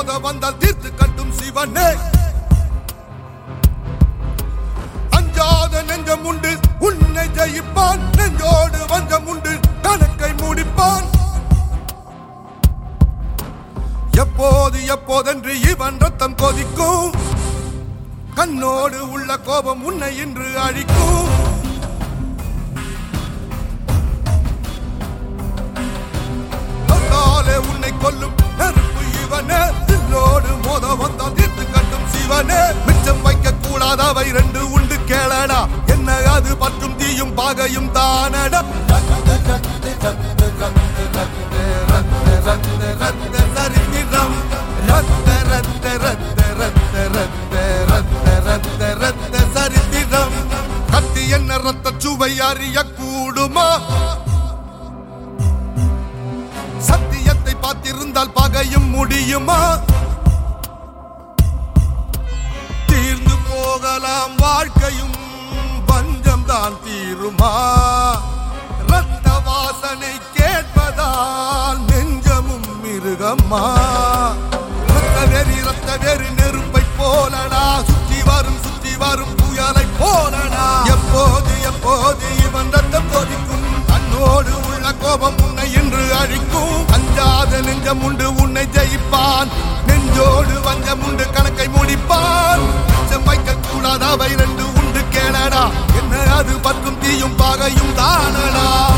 மோத வந்தால் தீர்த்து கட்டும் சிவனே. அஞ்சாத நெஞ்சம் உண்டு உன்னை ஜெயிப்பான், நெஞ்சோடு வஞ்சம் உண்டு கணக்கை முடிப்பான். எப்போது எப்போதென்று இவன் ரத்தம் கொதிக்கும், கண்ணோடு உள்ள கோபம் உன்னை இன்று அழிக்கும். உன்னை கொல்லும் நெருப்பு இவனே, தில்லோடு மோத வந்தால் தீர்த்து கட்டும் சிவனே. மிச்சம் வைக்க கூடாதவை ரெண்டு உண்டு கேளடா, என்ன அது பற்றும் தீயும் பாகையும் தானடா. சரித்திரம் சரித்திரம் கத்தி என்ன ரத்த சுவை அறிய கூடுமா? சத்தியத்தை பார்த்திருந்தால் பகையும் முடியுமா? தீர்ந்து போகலாம் வாழ்க்கையும், பஞ்சம் தான் தீருமா? ரத்த வாசனை கேட்பதால் நெஞ்சமும் மிருகம்மா. ரத்த வெறி நெருப்பை போலடா, சுற்றி வரும் புயலை போலடா. எப்போது எப்போது இவன் ரத்தம் கொதிக்கும், கண்ணோடு உள்ள கோபம் உன்னை இன்று அழிக்கும். அஞ்சாத நெஞ்சம் உண்டு உன்னை ஜெயிப்பான், நெஞ்சோடு வஞ்சம் உண்டு கணக்கை முடிப்பான். மிச்சம் வைக்க கூடாதவை ரெண்டு உண்டு கேளடா, என்ன அது பற்றும் தீயும் பாகையும் தானடா.